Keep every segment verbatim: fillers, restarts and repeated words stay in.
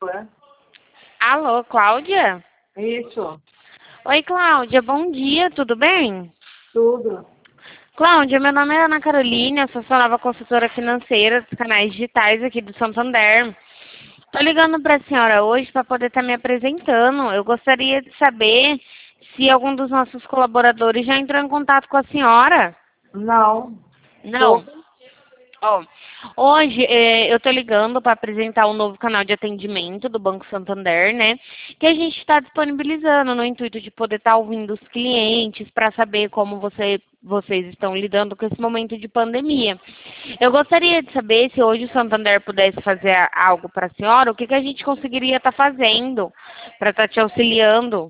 é? Alô, Cláudia? Isso, Oi, Cláudia, bom dia, tudo bem? tudo. Cláudia, meu nome é Ana Carolina, eu sou sua nova consultora financeira dos canais digitais aqui do Santander. Estou ligando para a senhora hoje para poder estar me apresentando. Eu gostaria de saber se algum dos nossos colaboradores já entrou em contato com a senhora. Não, Não. sobre? Ó, hoje eh, eu tô ligando para apresentar um novo canal de atendimento do Banco Santander, né? Que a gente está disponibilizando no intuito de poder estar ouvindo os clientes para saber como você, vocês estão lidando com esse momento de pandemia. Eu gostaria de saber se hoje o Santander pudesse fazer a- algo para a senhora, o que, que a gente conseguiria estar fazendo para estar te auxiliando.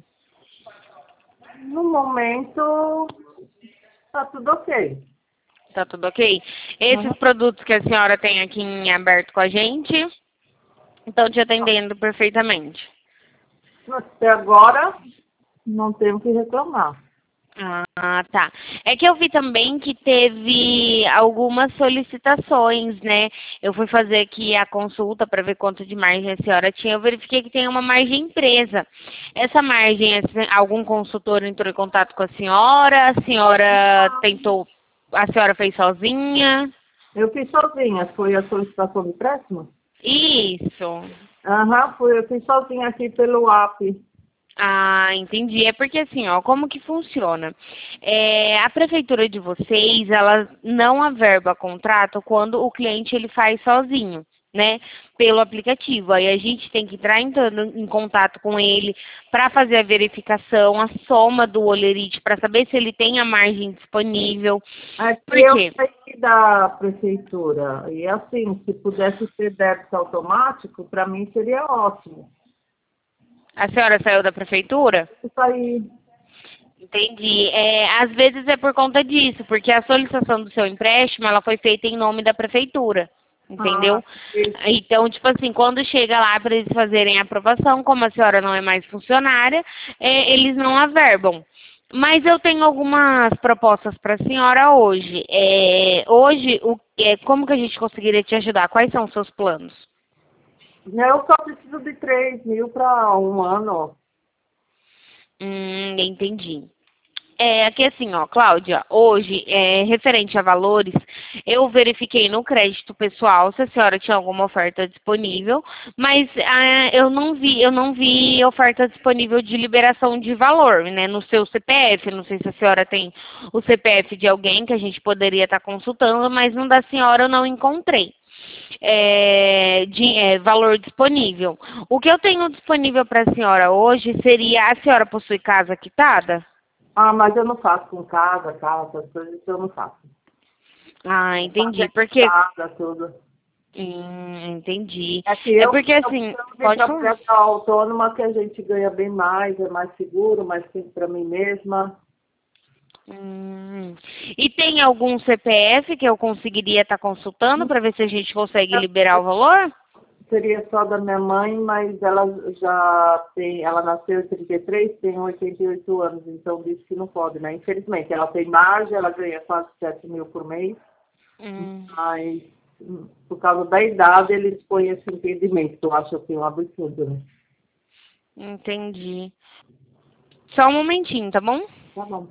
No momento, tá tudo ok. Tá tudo ok? Esses Uhum. produtos que a senhora tem aqui em aberto com a gente estão te atendendo perfeitamente. Até agora, não tenho o que reclamar. Ah, tá. É que eu vi também que teve algumas solicitações, né? Eu fui fazer aqui a consulta para ver quanto de margem a senhora tinha. Eu verifiquei que tem uma margem presa. Essa margem, esse- algum consultor entrou em contato com a senhora? A senhora tentou, a senhora fez sozinha? Eu fiz sozinha, foi a solicitação de empréstimo? Isso. Aham, foi, eu fiz sozinha aqui pelo app. Ah, entendi. É porque assim, ó, como que funciona? É, a prefeitura de vocês, ela não averba contrato quando o cliente ele faz sozinho, né? Pelo aplicativo. Aí a gente tem que entrar entrando em contato com ele para fazer a verificação, a soma do holerite, para saber se ele tem a margem disponível. Aqui Por eu quê? saí da prefeitura. E assim, se pudesse ter débito automático, para mim seria ótimo. A senhora saiu da prefeitura? Isso aí. Entendi. É, às vezes é por conta disso, porque a solicitação do seu empréstimo, ela foi feita em nome da prefeitura, Ah, entendeu? isso. Então, tipo assim, quando chega lá para eles fazerem a aprovação, como a senhora não é mais funcionária, é, eles não averbam. Mas eu tenho algumas propostas para a senhora hoje. É, hoje, o, é, como que a gente conseguiria te ajudar? Quais são os seus planos? Eu só preciso de três mil para um ano. Hum, entendi. É, aqui assim, ó, Cláudia, hoje, é, referente a valores, eu verifiquei no crédito pessoal se a senhora tinha alguma oferta disponível, mas ah, eu não vi, eu não vi oferta disponível de liberação de valor, né, no seu C P F, não sei se a senhora tem o C P F de alguém que a gente poderia estar consultando, mas no da senhora eu não encontrei. É, de, é, valor disponível. O que eu tenho disponível para a senhora hoje seria, a senhora possui casa quitada? Ah, mas eu não faço com casa, carro, essas coisas, isso eu não faço. Ah, Eu faço entendi. é Porque. casa, tudo. Hum, entendi. É que É eu, porque eu assim, preciso de pode falar. trabalhar autônoma, que a gente ganha bem mais, é mais seguro, mais tempo para mim mesma. Hum. E tem algum C P F que eu conseguiria estar consultando para ver se a gente consegue liberar o valor? Seria só da minha mãe, mas ela já tem, ela nasceu em trinta e três, tem oitenta e oito anos, então disse que não pode, né? Infelizmente, ela tem margem, ela ganha quase sete mil por mês, Hum, mas hum, por causa da idade eles põem esse impedimento, que eu acho assim um absurdo, né? entendi. Só um momentinho, tá bom? Tá bom.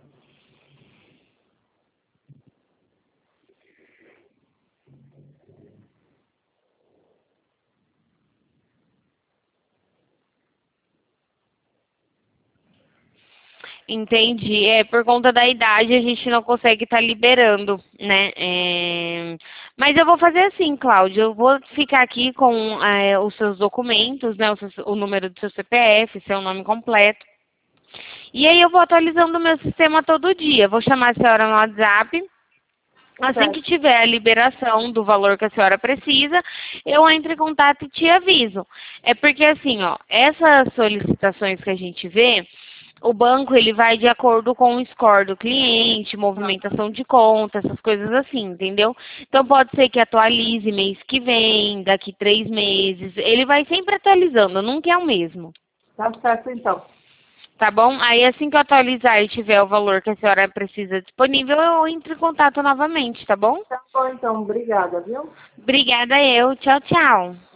Entendi. É, por conta da idade a gente não consegue estar liberando, né? É, mas eu vou fazer assim, Cláudia. Eu vou ficar aqui com é, os seus documentos, né? O, seu- o número do seu C P F, seu nome completo. E aí eu vou atualizando o meu sistema todo dia. Vou chamar a senhora no WhatsApp. Assim que Certo. tiver a liberação do valor que a senhora precisa, eu entro em contato e te aviso. É porque assim, ó, essas solicitações que a gente vê, o banco ele vai de acordo com o score do cliente, movimentação de conta, essas coisas assim, entendeu? Então pode ser que atualize mês que vem, daqui três meses. Ele vai sempre atualizando, nunca é o mesmo. Tá certo, então. Tá bom? Aí assim que eu atualizar e tiver o valor que a senhora precisa disponível, eu entro em contato novamente, tá bom? Tá bom, então. Obrigada, viu? Obrigada eu. Tchau, tchau.